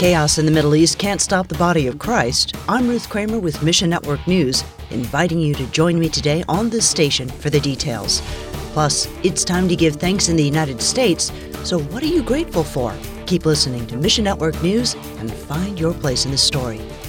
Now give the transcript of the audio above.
Chaos in the Middle East can't stop the body of Christ. I'm Ruth Kramer with Mission Network News, inviting you to join me today on this station for the details. Plus, it's time to give thanks in the United States, so what are you grateful for? Keep listening to Mission Network News and find your place in the story.